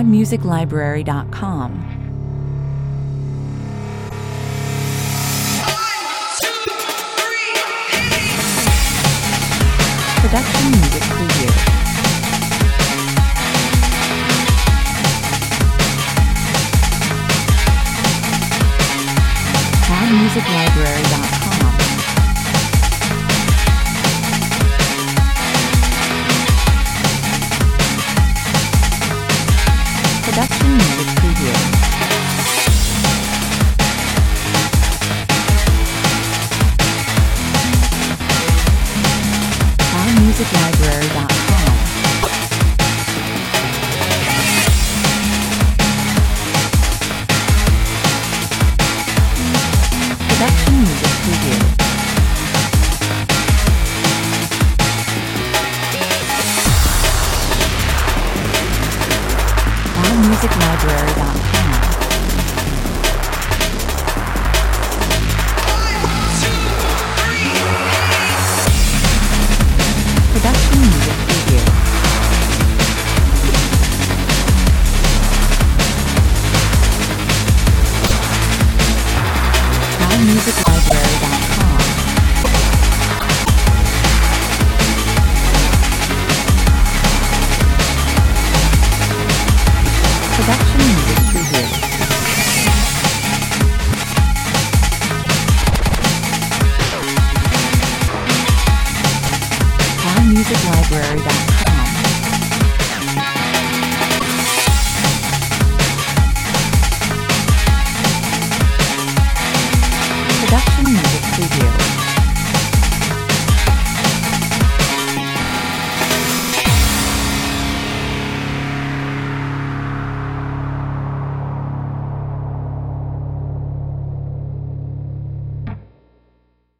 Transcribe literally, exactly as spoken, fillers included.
cloud music library dot com. Production music preview. cloud music library dot com. Production music preview. cloud music library dot com. Production music preview. cloud music library dot com. Production music preview. cloud music library dot com. Production music preview. cloud music library dot com.